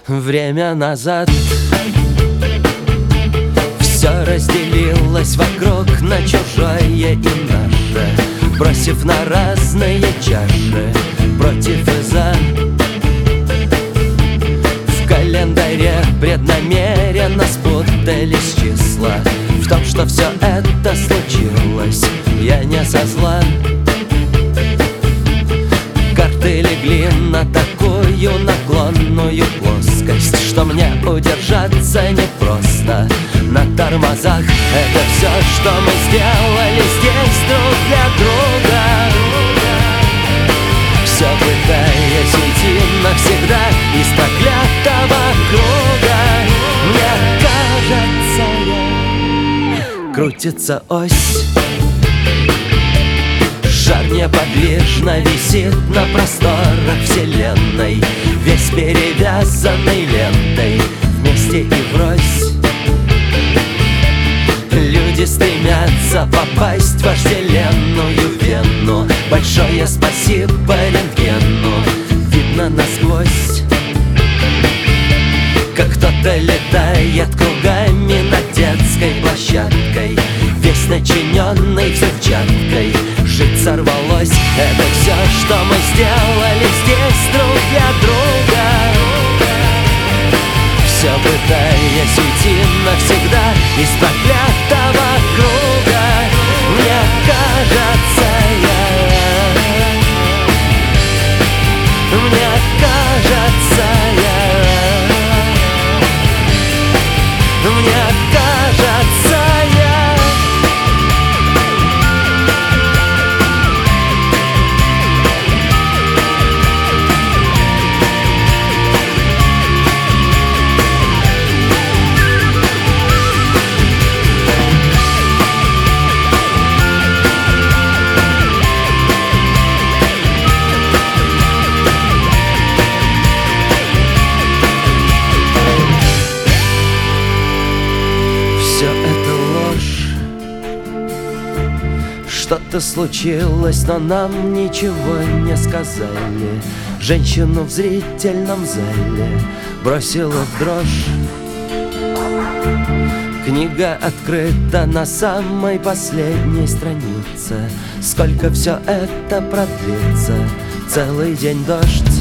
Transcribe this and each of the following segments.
время назад. Все разделилось вокруг на чужое и наше, бросив на разные чаши против и за. В календаре преднамеренно спутались числа. В том, что все это случилось, я не со зла. Карты легли на такую наклонную плоскость, что мне удержаться непросто на тормозах. Это все, что мы сделали здесь друг для друга, все пытаясь уйти навсегда из проклятого круга. Мне кажется, крутится ось, шар неподвижно висит на просторах вселенной, весь перевязанный лентой, вместе и врозь. Люди стремятся попасть в вожделенную вену. Большое спасибо рентгену, видно насквозь, как кто-то летает кругами над детской площадкой, весь начиненный взрывчаткой. Жить сорвалось. Это все, что мы сделали здесь друг для друга, все пытаясь уйти навсегда из проклятого круга. Мне кажется, мне кажется, мне кажется, что-то случилось, но нам ничего не сказали. Женщину в зрительном зале бросила в дрожь. Книга открыта на самой последней странице. Сколько все это продлится? Целый день дождь.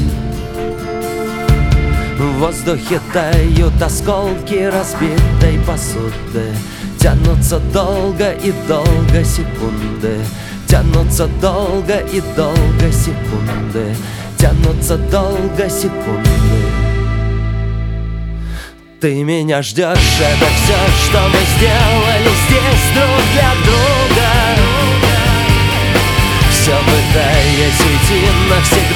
В воздухе тают осколки разбитой посуды. Тянутся долго и долго секунды, тянутся долго и долго секунды, тянутся долго секунды. Ты меня ждешь, это все, что мы сделали здесь друг для друга, все пытаясь уйти навсегда